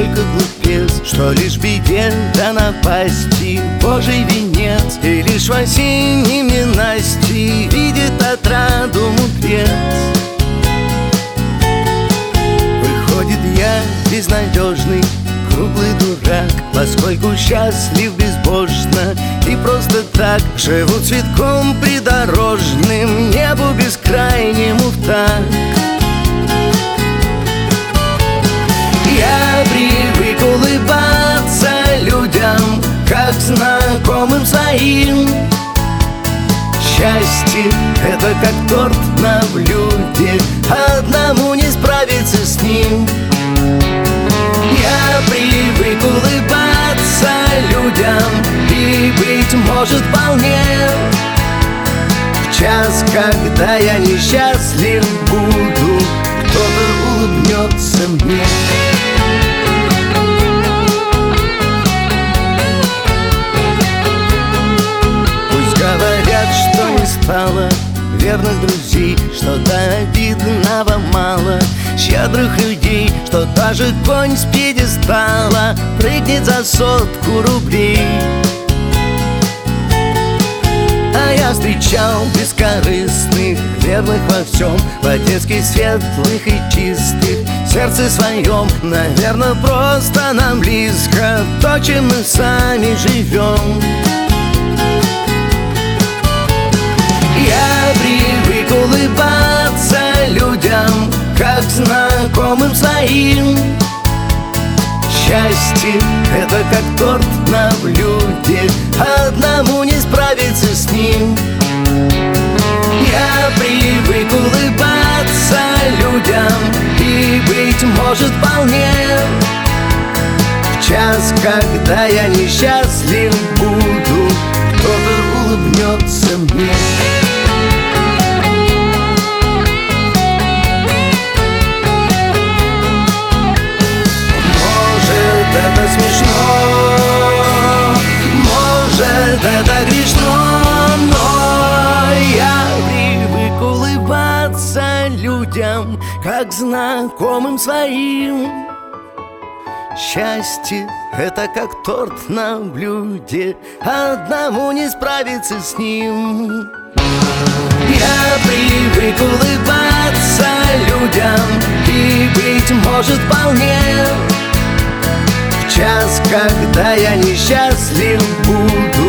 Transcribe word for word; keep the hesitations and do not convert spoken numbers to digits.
только глупец, что лишь в беде да напасти Божий венец, и лишь в осеннем ненастье видит отраду мудрец. Выходит, я безнадежный, круглый дурак, поскольку счастлив безбожно и просто так живу цветком придорожным, небу бескрайнему в такт. Я привык улыбаться людям, как знакомым своим. Счастье — это как торт на блюде, одному не справиться с ним. Я привык улыбаться людям, и, быть может, вполне в час, когда я несчастлив буду, кто-то улыбнется мне. Пусть говорят, что не стало верных друзей, что до обидного мало щедрых людей, что даже конь с пьедестала прыгнет за сотку рублей. А я встречал бескорыстных, верных во всем, по-детски светлых и чистых, в сердце своем. Наверное, просто нам близко то, чем мы сами живем. Я привык улыбаться людям, как знакомым своим. Счастье — это как торт на блюде, одному не справиться с ним. Я привык улыбаться людям, и, быть может, вполне в час, когда я несчастлив буду, кто-то улыбнется мне. Это смешно, может, это грешно, но я привык улыбаться людям, как знакомым своим. Счастье — это как торт на блюде, одному не справиться с ним. Я привык улыбаться людям, и, быть может, вполне в час, когда я несчастлив буду,